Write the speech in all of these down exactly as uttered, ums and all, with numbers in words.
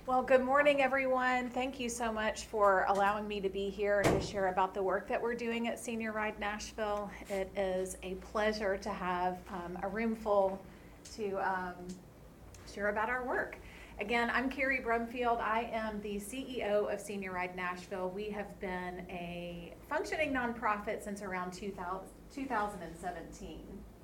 Well, good morning, everyone. Thank you so much for allowing me to be here and to share about the work that we're doing at Senior Ride Nashville. It is a pleasure to have um, a room full to um, share about our work. Again, I'm Carrie Brumfield. I am the C E O of Senior Ride Nashville. We have been a functioning nonprofit since around two thousand, two thousand seventeen.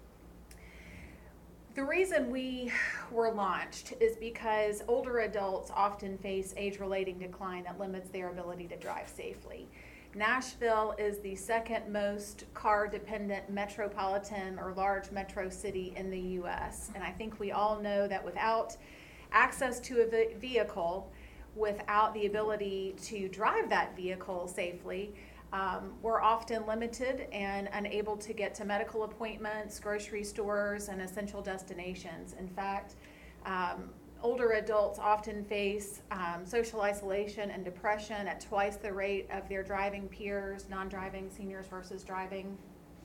The reason we were launched is because older adults often face age-related decline that limits their ability to drive safely. Nashville is the second most car-dependent metropolitan or large metro city in the U S, and I think we all know that without access to a vehicle, without the ability to drive that vehicle safely, Um, we're often limited and unable to get to medical appointments, grocery stores, and essential destinations. In fact, um, older adults often face um, social isolation and depression at twice the rate of their driving peers, non-driving seniors versus driving.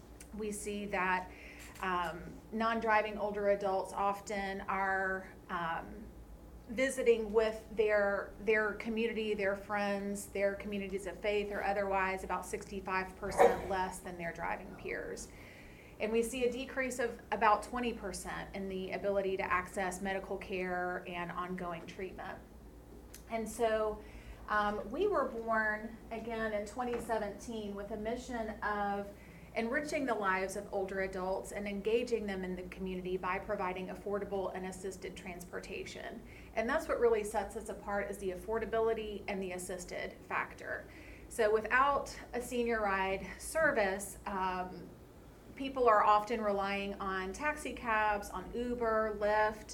We see that um, non-driving older adults often are um, visiting with their their community, their friends, their communities of faith or otherwise about sixty-five percent less than their driving peers. And we see a decrease of about twenty percent in the ability to access medical care and ongoing treatment. And so um, we were born again in twenty seventeen with a mission of enriching the lives of older adults and engaging them in the community by providing affordable and assisted transportation. And that's what really sets us apart, is the affordability and the assisted factor. So without a senior ride service, um, people are often relying on taxi cabs, on Uber, Lyft,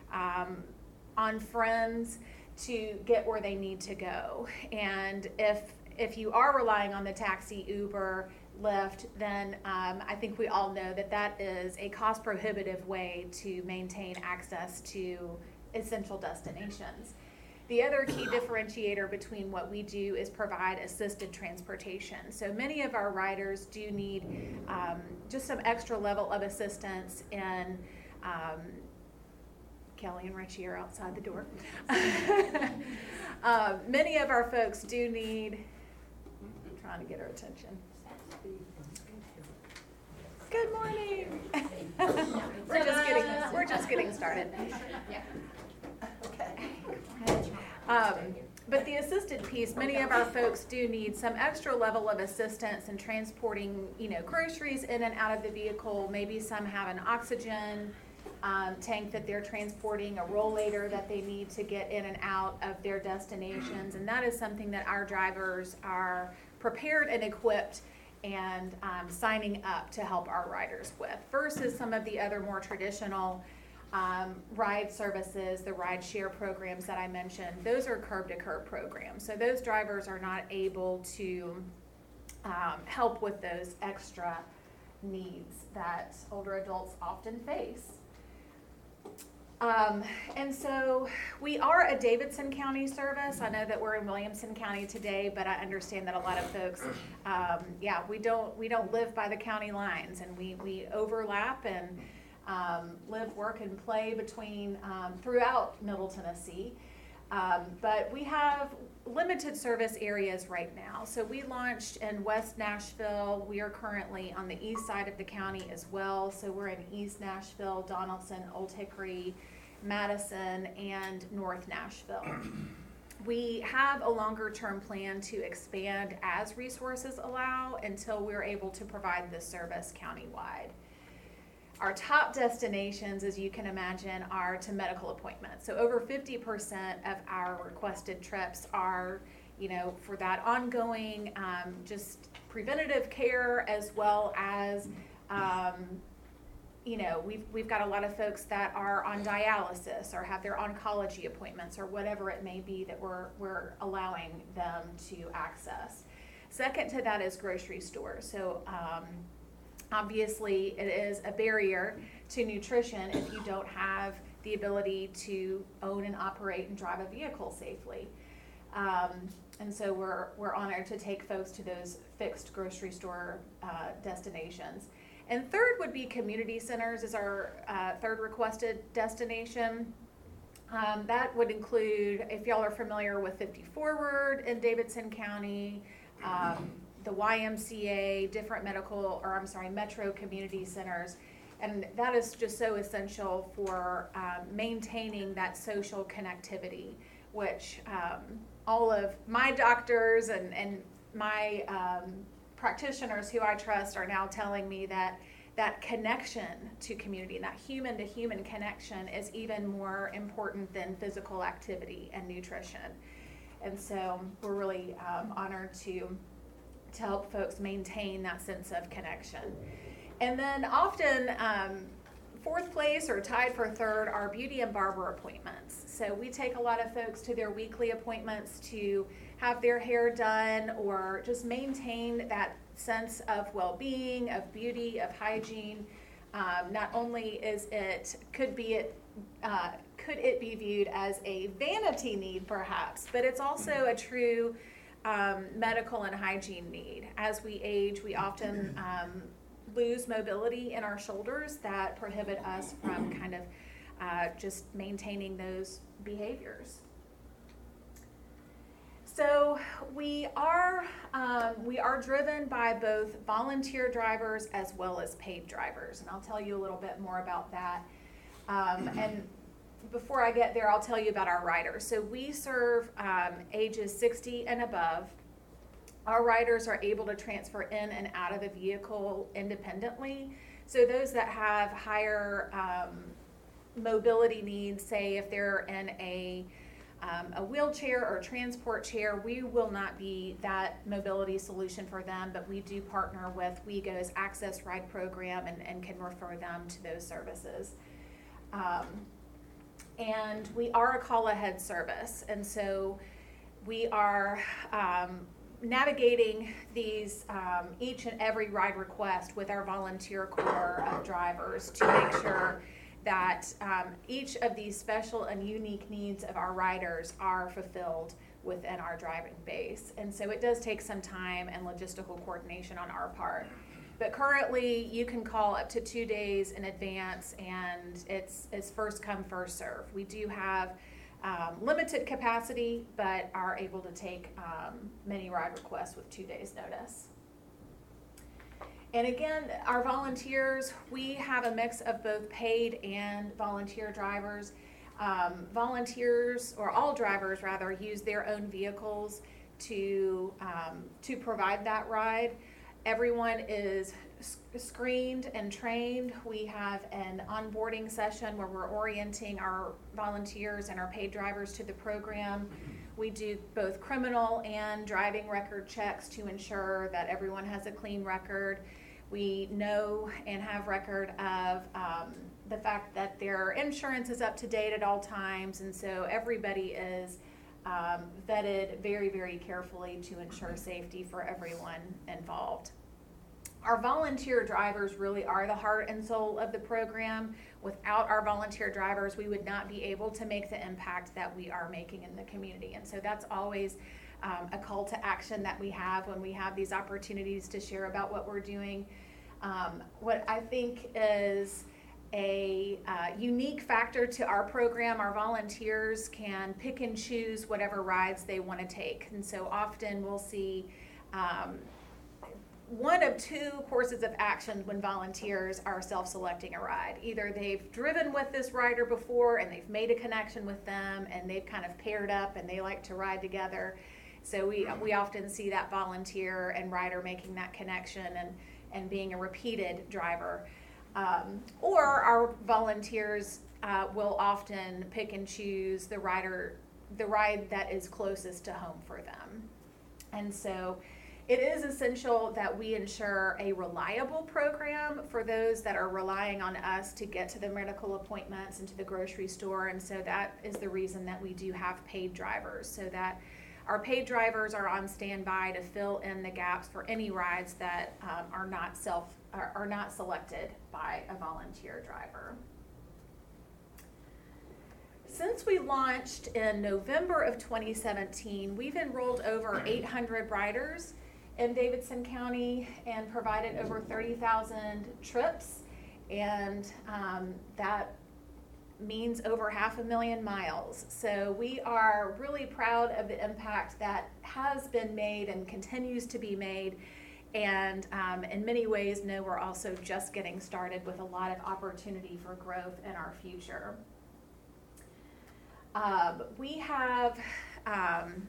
um, on friends to get where they need to go. And if if you are relying on the taxi, Uber, Lyft, then um, I think we all know that that is a cost prohibitive way to maintain access to essential destinations. The other key differentiator between what we do is provide assisted transportation. So many of our riders do need um, just some extra level of assistance in um, Kelly and Richie are outside the door. uh, many of our folks do need, I'm trying to get our attention. Good morning. we're just getting we're just getting started. Okay. Um, but the assisted piece, many of our folks do need some extra level of assistance in transporting, you know, groceries in and out of the vehicle. Maybe some have an oxygen um, tank that they're transporting, a rollator that they need to get in and out of their destinations, and that is something that our drivers are prepared and equipped and um, signing up to help our riders with, versus some of the other more traditional um, ride services, the ride share programs that I mentioned. Those are curb to curb programs. So those drivers are not able to um, help with those extra needs that older adults often face. Um, and so we are a Davidson County service. I know that we're in Williamson County today, but I understand that a lot of folks, um, yeah, we don't we don't live by the county lines, and we, we overlap and um, live, work, and play between um, throughout Middle Tennessee. Um, but we have limited service areas right now. So we launched in West Nashville. We are currently on the east side of the county as well. So we're in East Nashville, Donaldson, Old Hickory, Madison, and North Nashville. We have a longer term plan to expand as resources allow until we're able to provide this service countywide. Our top destinations, as you can imagine, are to medical appointments. So over fifty percent of our requested trips are, you know, for that ongoing, um, just preventative care, as well as, um, you know, we've we've got a lot of folks that are on dialysis or have their oncology appointments or whatever it may be that we're we're allowing them to access. Second to that is grocery stores. So. Um, Obviously, it is a barrier to nutrition if you don't have the ability to own and operate and drive a vehicle safely. Um, and so we're we're honored to take folks to those fixed grocery store uh, destinations. And third would be community centers is our uh, third requested destination. Um, that would include, if y'all are familiar with fifty Forward in Davidson County, um, the Y M C A, different medical, or I'm sorry, Metro community centers. And that is just so essential for um, maintaining that social connectivity, which um, all of my doctors and, and my um, practitioners who I trust are now telling me that that connection to community, that human to human connection, is even more important than physical activity and nutrition. And so we're really um, honored to, to help folks maintain that sense of connection. And then often um, fourth place or tied for third are beauty and barber appointments. So we take a lot of folks to their weekly appointments to have their hair done or just maintain that sense of well-being, of beauty, of hygiene. Um, not only is it, could be it, uh, could it be viewed as a vanity need perhaps, but it's also a true um, medical and hygiene need. As we age, we often um, lose mobility in our shoulders that prohibit us from kind of uh, just maintaining those behaviors. So we are um, we are driven by both volunteer drivers as well as paid drivers, and I'll tell you a little bit more about that. Um, and before I get there, I'll tell you about our riders. So we serve um, ages sixty and above. Our riders are able to transfer in and out of the vehicle independently. So those that have higher um, mobility needs, say if they're in a Um, a wheelchair or a transport chair, we will not be that mobility solution for them, but we do partner with WeGo's Access Ride program and, and can refer them to those services. Um, and we are a call ahead service, and so we are um, navigating these um, each and every ride request with our volunteer corps of drivers to make sure that um, each of these special and unique needs of our riders are fulfilled within our driving base. And so it does take some time and logistical coordination on our part. But currently, you can call up to two days in advance, and it's, it's first come, first serve. We do have um, limited capacity, but are able to take um, many ride requests with two days notice. And again, our volunteers, we have a mix of both paid and volunteer drivers. Um, volunteers, or all drivers rather, use their own vehicles to, um, to provide that ride. Everyone is sc- screened and trained. We have an onboarding session where we're orienting our volunteers and our paid drivers to the program. We do both criminal and driving record checks to ensure that everyone has a clean record. We know and have record of um, the fact that their insurance is up to date at all times, and so everybody is um, vetted very, very carefully to ensure safety for everyone involved. Our volunteer drivers really are the heart and soul of the program. Without our volunteer drivers, we would not be able to make the impact that we are making in the community, and so that's always Um, a call to action that we have when we have these opportunities to share about what we're doing. Um, what I think is a uh, unique factor to our program, our volunteers can pick and choose whatever rides they want to take. And so often we'll see um, one of two courses of action when volunteers are self-selecting a ride. Either they've driven with this rider before and they've made a connection with them and they've kind of paired up and they like to ride together. So we we often see that volunteer and rider making that connection and, and being a repeated driver. Um, or our volunteers uh, will often pick and choose the rider, the ride that is closest to home for them. And so it is essential that we ensure a reliable program for those that are relying on us to get to the medical appointments and to the grocery store. And so that is the reason that we do have paid drivers, so that our paid drivers are on standby to fill in the gaps for any rides that um, are not self are, are not selected by a volunteer driver. Since we launched in November of twenty seventeen, we've enrolled over eight hundred riders in Davidson County and provided over thirty thousand trips, and um, that means over half a million miles. So we are really proud of the impact that has been made and continues to be made. And um, in many ways know we're also just getting started with a lot of opportunity for growth in our future. Um, we have, um,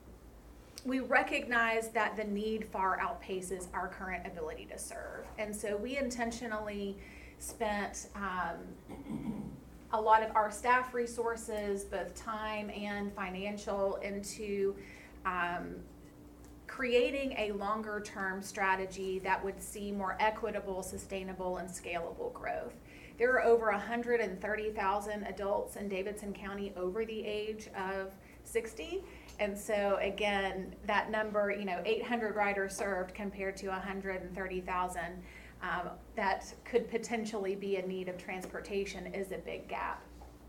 we recognize that the need far outpaces our current ability to serve. And so we intentionally spent um, a lot of our staff resources, both time and financial, into um, creating a longer term strategy that would see more equitable, sustainable, and scalable growth. There are over one hundred thirty thousand adults in Davidson County over the age of sixty. And so again, that number, you know, eight hundred riders served compared to one hundred thirty thousand, um, that could potentially be in need of transportation is a big gap.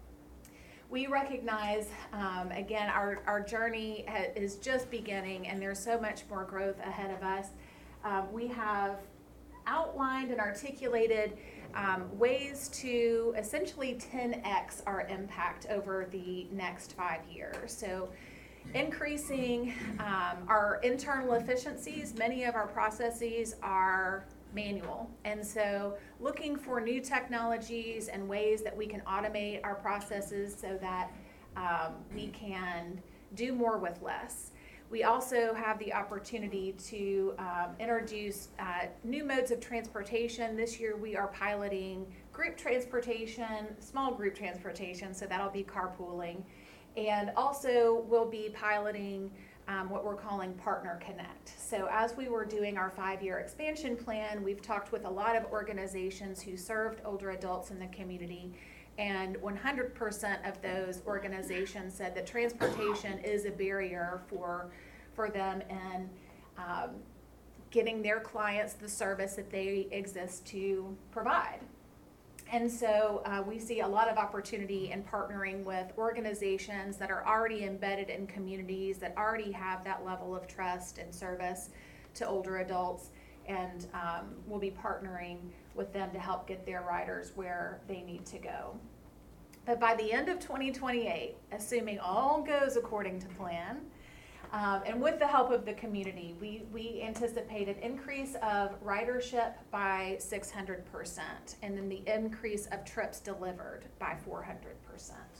We recognize, um, again, our, our journey ha- is just beginning and there's so much more growth ahead of us. Um, we have outlined and articulated um, ways to essentially ten x our impact over the next five years. So increasing um, our internal efficiencies. Many of our processes are manual, and so looking for new technologies and ways that we can automate our processes so that um, we can do more with less. We also have the opportunity to um, introduce uh, new modes of transportation. This year we are piloting group transportation, small group transportation, so that'll be carpooling. And also we'll be piloting um, what we're calling Partner Connect. So as we were doing our five-year expansion plan, we've talked with a lot of organizations who served older adults in the community, and one hundred percent of those organizations said that transportation is a barrier for, for them in um, getting their clients the service that they exist to provide. And so uh, we see a lot of opportunity in partnering with organizations that are already embedded in communities that already have that level of trust and service to older adults, and um, we'll be partnering with them to help get their riders where they need to go. But by the end of twenty twenty-eight, assuming all goes according to plan, Um, and with the help of the community, we, we anticipate an increase of ridership by six hundred percent, and then the increase of trips delivered by four hundred percent.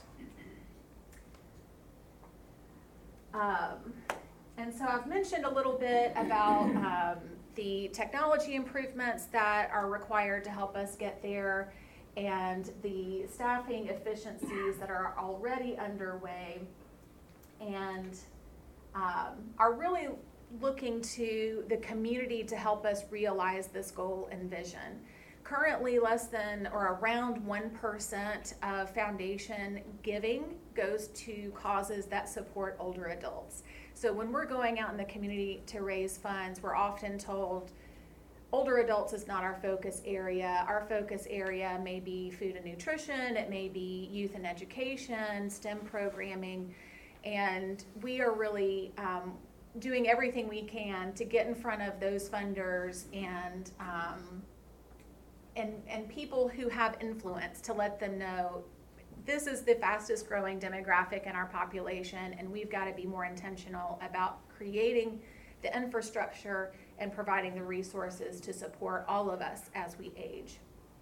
Um, and so I've mentioned a little bit about um, the technology improvements that are required to help us get there, and the staffing efficiencies that are already underway, and Um, are really looking to the community to help us realize this goal and vision. Currently, less than or around one percent of foundation giving goes to causes that support older adults. So when we're going out in the community to raise funds, we're often told older adults is not our focus area. Our focus area may be food and nutrition, it may be youth and education, STEM programming. And we are really um, doing everything we can to get in front of those funders and um, and and people who have influence, to let them know this is the fastest growing demographic in our population, and we've got to be more intentional about creating the infrastructure and providing the resources to support all of us as we age.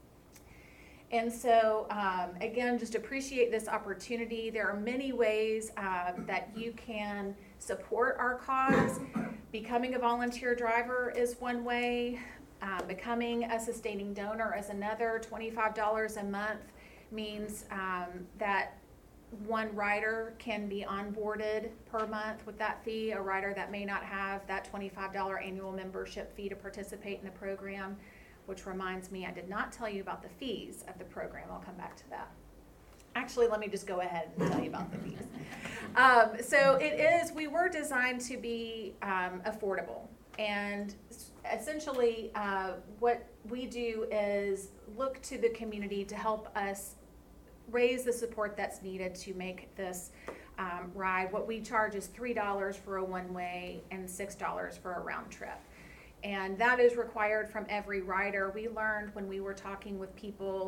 And so, um, again, just appreciate this opportunity. There are many ways um, that you can support our cause. Becoming a volunteer driver is one way. Um, becoming a sustaining donor is another. twenty-five dollars a month means um, that one rider can be onboarded per month with that fee. A rider that may not have that twenty-five dollars annual membership fee to participate in the program. Which reminds me, I did not tell you about the fees of the program. I'll come back to that. Actually, let me just go ahead and tell you about the fees. Um, so it is, we were designed to be um, affordable. And essentially uh, what we do is look to the community to help us raise the support that's needed to make this um, ride. What we charge is three dollars for a one-way and six dollars for a round trip. And that is required from every rider. We learned when we were talking with people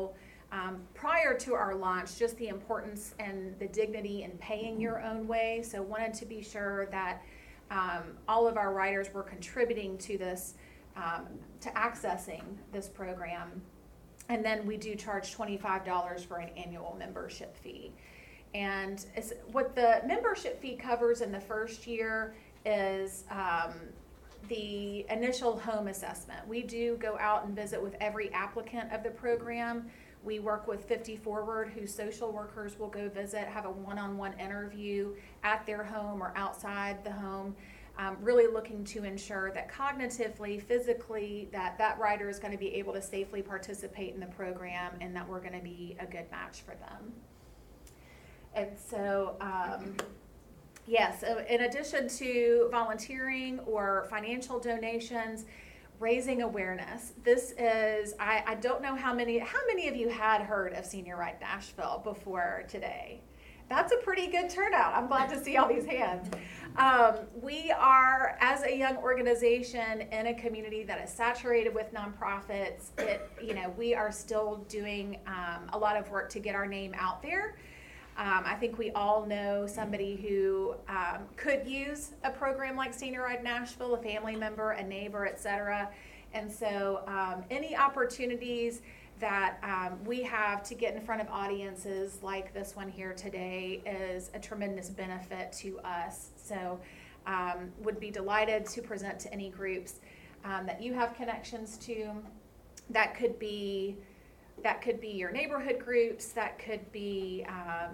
um, prior to our launch, just the importance and the dignity in paying your own way. So wanted to be sure that um, all of our riders were contributing to this, um, to accessing this program. And then we do charge twenty-five dollars for an annual membership fee. And it's, what the membership fee covers in the first year is um, the initial home assessment. We do go out and visit with every applicant of the program. We work with fifty Forward, whose social workers will go visit, have a one-on-one interview at their home or outside the home, um, really looking to ensure that cognitively, physically, that that rider is going to be able to safely participate in the program and that we're going to be a good match for them. And so, um, yeah, so in addition to volunteering or financial donations, raising awareness. This is, I, I don't know how many, how many of you had heard of Senior Ride Nashville before today? That's a pretty good turnout. I'm glad to see all these hands. Um, we are, as a young organization in a community that is saturated with nonprofits, it, you know, we are still doing um, a lot of work to get our name out there. Um, I think we all know somebody who um, could use a program like Senior Ride Nashville, a family member, a neighbor, et cetera. And so um, any opportunities that um, we have to get in front of audiences like this one here today is a tremendous benefit to us. So um, would be delighted to present to any groups um, that you have connections to. That could be That could be your neighborhood groups, that could be um,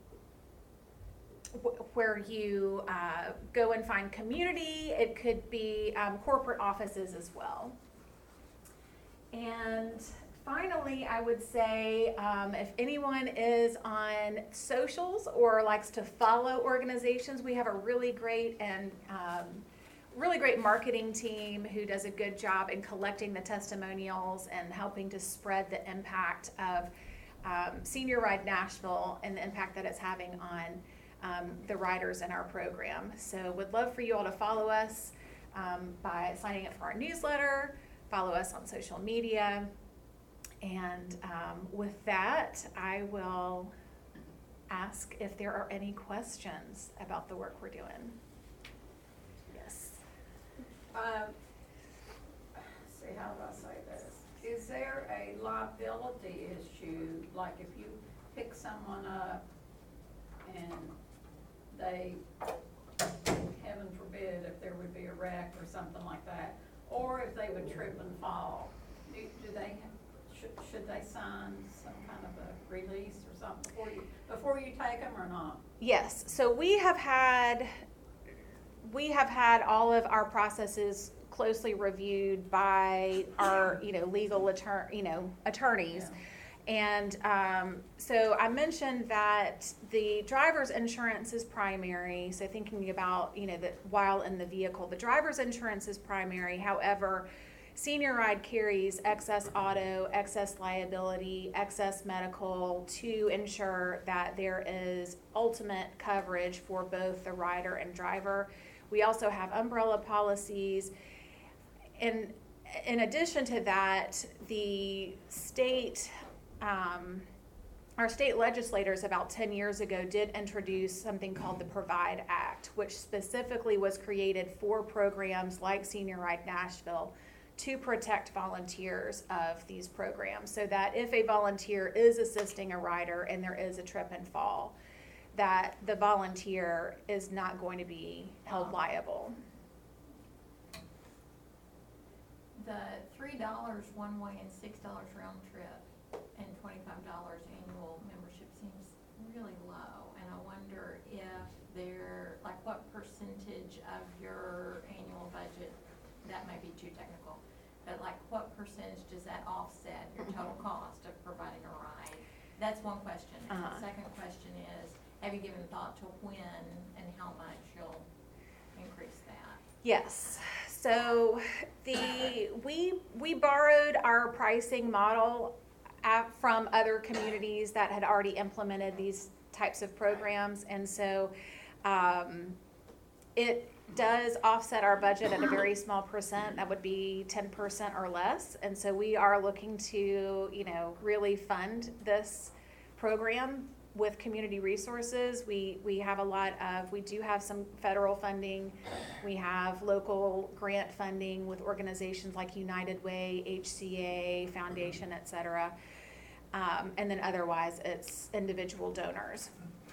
w- where you uh, go and find community, it could be um, corporate offices as well. And finally, I would say um, if anyone is on socials or likes to follow organizations, we have a really great and um, really great marketing team who does a good job in collecting the testimonials and helping to spread the impact of um, Senior Ride Nashville and the impact that it's having on um, the riders in our program. So would love for you all to follow us um, by signing up for our newsletter, follow us on social media, and um, with that, I will ask if there are any questions about the work we're doing. Um, see, how do I say this? Is there a liability issue, like if you pick someone up and they, heaven forbid, if there would be a wreck or something like that, or if they would trip and fall, do, do they, should, should they sign some kind of a release or something before you, before you take them or not? Yes, so we have had We have had all of our processes closely reviewed by our, you know, legal attorney, you know, attorneys. Yeah. And um, so I mentioned that the driver's insurance is primary. So thinking about, you know, that while in the vehicle, the driver's insurance is primary. However, Senior Ride carries excess auto, excess liability, excess medical to ensure that there is ultimate coverage for both the rider and driver. We also have umbrella policies. And in addition to that, the state, um, our state legislators about ten years ago did introduce something called the PROVIDE Act, which specifically was created for programs like Senior Ride Nashville to protect volunteers of these programs, so that if a volunteer is assisting a rider and there is a trip and fall, that the volunteer is not going to be held liable. The three dollars one way and six dollars round trip and twenty-five dollars annual membership seems really low. And I wonder if they're, like, what percentage of your annual budget, that may be too technical, but like what percentage does that offset your total cost of providing a ride? That's one question. And Uh-huh. the second question is, have you given thought to when and how much you'll increase that? Yes. So the we we borrowed our pricing model at, from other communities that had already implemented these types of programs, and so um, it does offset our budget at a very small percent. That would be ten percent or less. And so we are looking to, you know, really fund this program with community resources. We, we have a lot of, we do have some federal funding. We have local grant funding with organizations like United Way, H C A, Foundation, et cetera. Um, and then otherwise it's individual donors.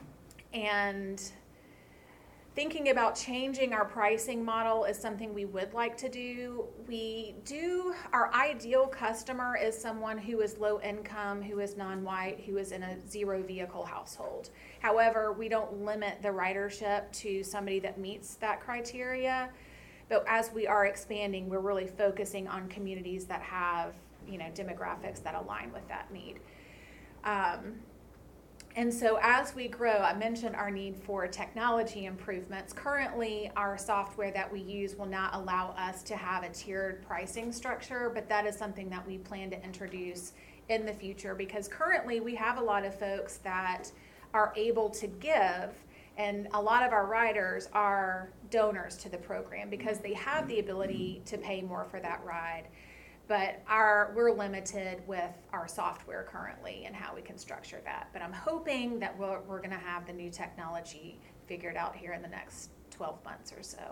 And thinking about changing our pricing model is something we would like to do. We do, our ideal customer is someone who is low income, who is non-white, who is in a zero vehicle household. However, we don't limit the ridership to somebody that meets that criteria. But as we are expanding, we're really focusing on communities that have, you know, demographics that align with that need. Um, And so as we grow, I mentioned our need for technology improvements. Currently, our software that we use will not allow us to have a tiered pricing structure, but that is something that we plan to introduce in the future, because currently we have a lot of folks that are able to give, and a lot of our riders are donors to the program because they have the ability to pay more for that ride. But our, we're limited with our software currently and how we can structure that. But I'm hoping that we're, we're gonna have the new technology figured out here in the next twelve months or so.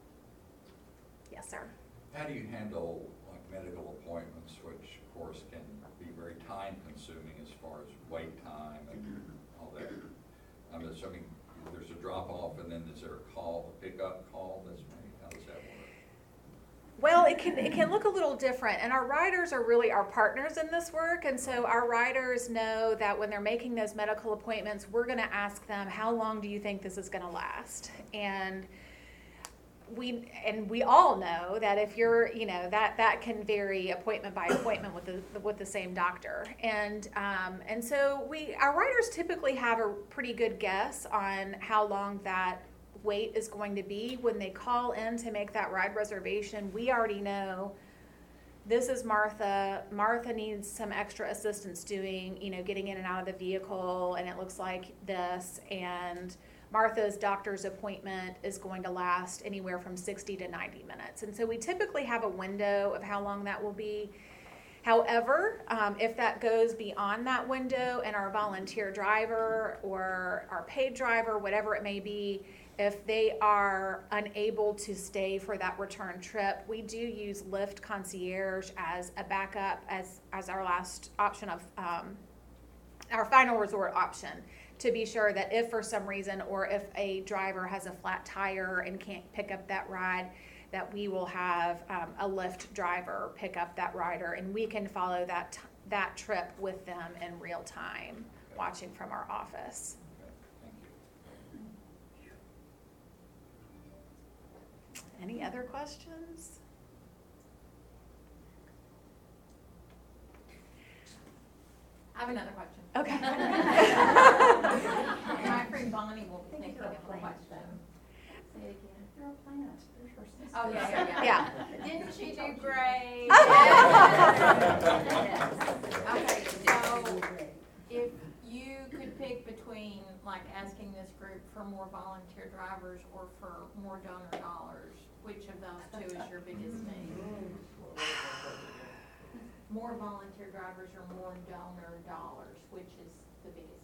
Yes, sir. How do you handle like medical appointments, which of course can be very time consuming as far as wait time and all that? I'm assuming there's a drop off and then is there a call, a pickup call that's made? How does that work? Well, it can it can look a little different, and our riders are really our partners in this work, and so our riders know that when they're making those medical appointments, we're going to ask them, how long do you think this is going to last? And we and we all know that if you're, you know, that that can vary appointment by appointment with the with the same doctor, and um, and so we our riders typically have a pretty good guess on how long that wait is going to be. When they call in to make that ride reservation, we already know this is Martha. Martha needs some extra assistance doing, you know, getting in and out of the vehicle, and it looks like this. And Martha's doctor's appointment is going to last anywhere from sixty to ninety minutes. And so we typically have a window of how long that will be. However, um, if that goes beyond that window and our volunteer driver or our paid driver, whatever it may be, if they are unable to stay for that return trip, we do use Lyft Concierge as a backup, as, as our last option of, um, our final resort option, to be sure that if for some reason, or if a driver has a flat tire and can't pick up that ride, that we will have um, a Lyft driver pick up that rider, and we can follow that, t- that trip with them in real time, watching from our office. Any other questions? I have another question. Okay. My friend Bonnie will be thinking of a question. Say it again. You're a plant. There's her sister. Oh, yeah, yeah, Yeah. yeah. Didn't she do great? Okay, so if you could pick between like asking this group for more volunteer drivers or for more donor dollars, which of those two is your biggest need? More volunteer drivers or more donor dollars, which is the biggest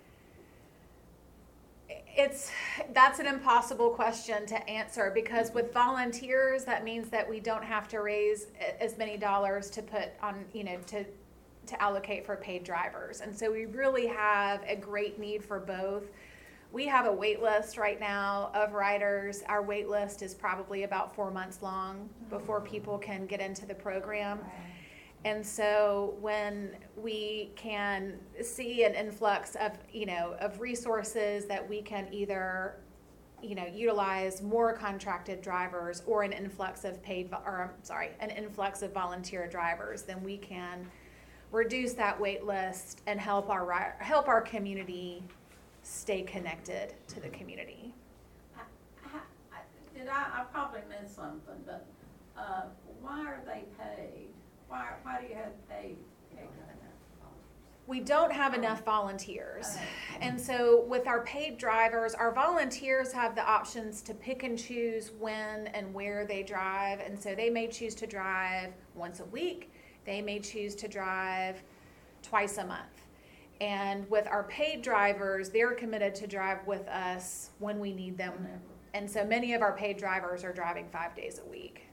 need? It's, that's an impossible question to answer, because with volunteers, that means that we don't have to raise as many dollars to put on, you know, to to allocate for paid drivers. And so we really have a great need for both. We have a wait list right now of riders. Our wait list is probably about four months long before people can get into the program. And so when we can see an influx of, you know, of resources that we can either, you know, utilize more contracted drivers or an influx of paid, or I'm sorry, an influx of volunteer drivers, then we can reduce that wait list and help our help our community stay connected to the community. I, I, I- did I, I probably missed something, but, uh, why are they paid? Why, why do you have paid? paid We don't have enough volunteers. Okay. And so with our paid drivers, our volunteers have the options to pick and choose when and where they drive. And so they may choose to drive once a week. They may choose to drive twice a month. And with our paid drivers, they're committed to drive with us when we need them. Whenever. And so many of our paid drivers are driving five days a week,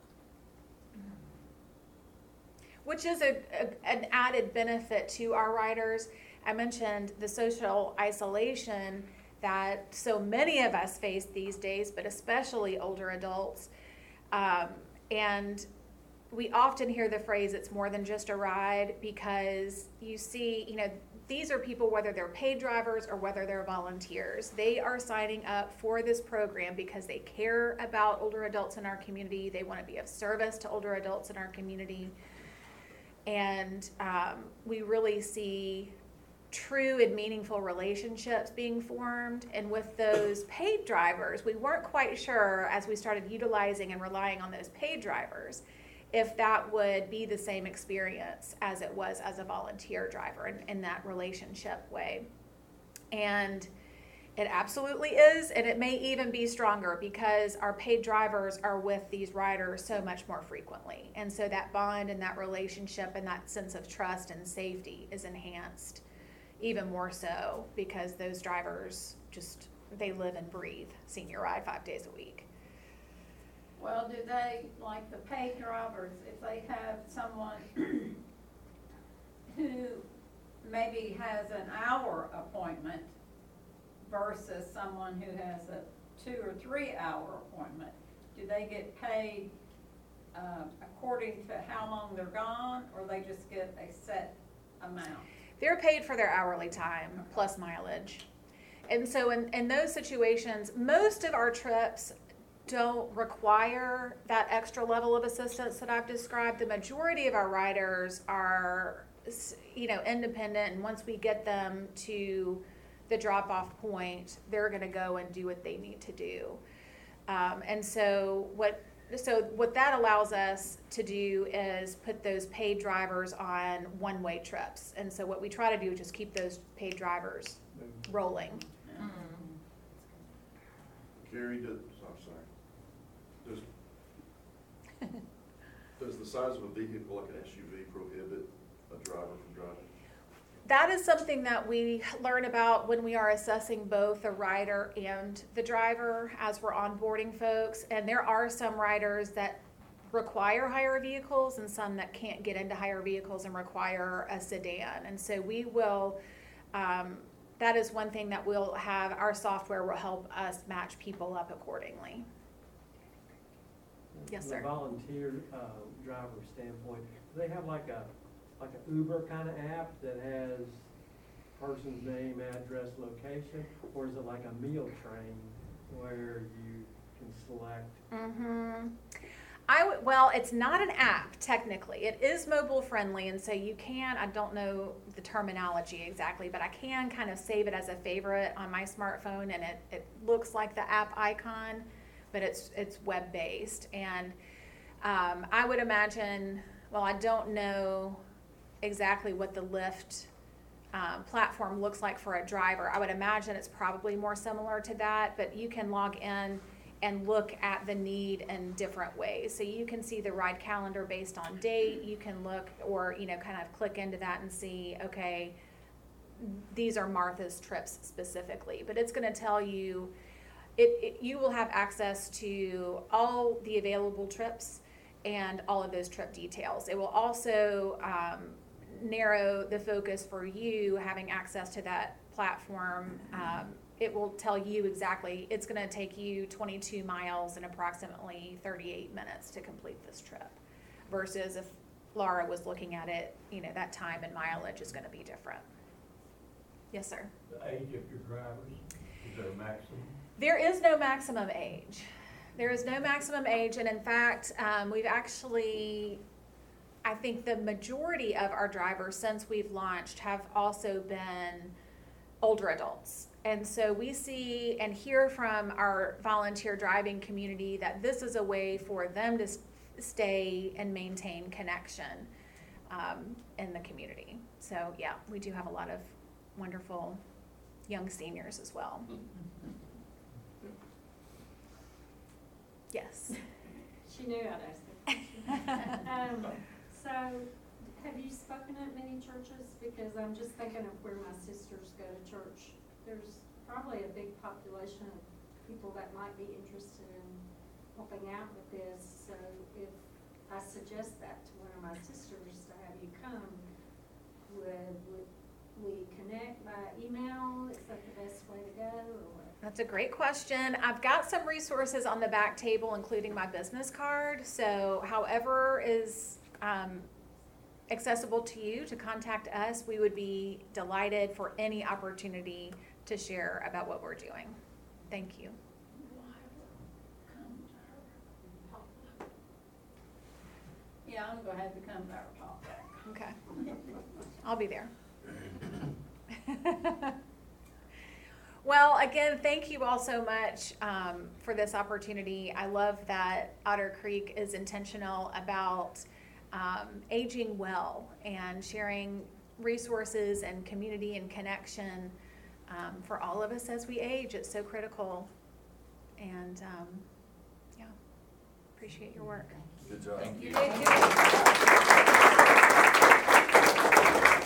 which is a, a, an added benefit to our riders. I mentioned the social isolation that so many of us face these days, but especially older adults. Um, and we often hear the phrase, it's more than just a ride, because you see, you know, these are people, whether they're paid drivers or whether they're volunteers, they are signing up for this program because they care about older adults in our community. They want to be of service to older adults in our community. And um, we really see true and meaningful relationships being formed. And with those paid drivers, we weren't quite sure, as we started utilizing and relying on those paid drivers, if that would be the same experience as it was as a volunteer driver in, in that relationship way. And it absolutely is, and it may even be stronger because our paid drivers are with these riders so much more frequently. And so that bond and that relationship and that sense of trust and safety is enhanced even more so because those drivers just, they live and breathe Senior Ride five days a week. Well, do they, like the paid drivers, if they have someone who maybe has an hour appointment versus someone who has a two or three hour appointment, do they get paid uh, according to how long they're gone, or they just get a set amount? They're paid for their hourly time plus mileage. And so in, in those situations, most of our trips don't require that extra level of assistance that I've described. The majority of our riders are, you know, independent, and once we get them to the drop-off point, they're going to go and do what they need to do. Um, and so what so what that allows us to do is put those paid drivers on one-way trips. And so what we try to do is just keep those paid drivers rolling. Mm. Carrie, does, I'm sorry, does, does the size of a vehicle like an S U V prohibit a driver from driving? That is something that we learn about when we are assessing both the rider and the driver as we're onboarding folks. And there are some riders that require higher vehicles and some that can't get into higher vehicles and require a sedan. And so we will, um, that is one thing that we'll have, our software will help us match people up accordingly. Yes, sir. From a volunteer uh, driver standpoint, do they have like a like an Uber kind of app that has person's name, address, location, or is it like a meal train where you can select? Mm-hmm. I would, well, it's not an app technically. It is mobile friendly, and so you can, I don't know the terminology exactly, but I can kind of save it as a favorite on my smartphone, and it, it looks like the app icon, but it's it's web-based. And um, I would imagine, well, I don't know exactly what the Lyft um, platform looks like for a driver. I would imagine it's probably more similar to that, but you can log in and look at the need in different ways. So you can see the ride calendar based on date. You can look, or you know, kind of click into that and see, okay, these are Martha's trips specifically. But it's going to tell you, it, it you will have access to all the available trips and all of those trip details. It will also um, narrow the focus for you having access to that platform. Um, it will tell you exactly, it's going to take you twenty-two miles in approximately thirty-eight minutes to complete this trip. Versus if Laura was looking at it, you know, that time and mileage is going to be different. Yes, sir. The age of your drivers, is there a maximum? There is no maximum age. There is no maximum age, and in fact, um, we've actually, I think the majority of our drivers since we've launched have also been older adults. And so we see and hear from our volunteer driving community that this is a way for them to stay and maintain connection. um, in the community. So, yeah, we do have a lot of wonderful young seniors as well. Yes. She knew I'd ask the question. Um, so, have you spoken at many churches? Because I'm just thinking of where my sisters go to church. There's probably a big population of people that might be interested in helping out with this. So if I suggest that to one of my sisters to have you come, would, would we connect by email? Is that the best way to go, or what? That's a great question. I've got some resources on the back table, including my business card. So however is um, accessible to you to contact us, we would be delighted for any opportunity to share about what we're doing. Thank you. Yeah, I'm gonna have to come to our talk. Okay. I'll be there. Well, again, thank you all so much um, for this opportunity. I love that Otter Creek is intentional about um, aging well and sharing resources and community and connection um, for all of us as we age. It's so critical. And um, yeah, appreciate your work. Good job. Thank you. You did good.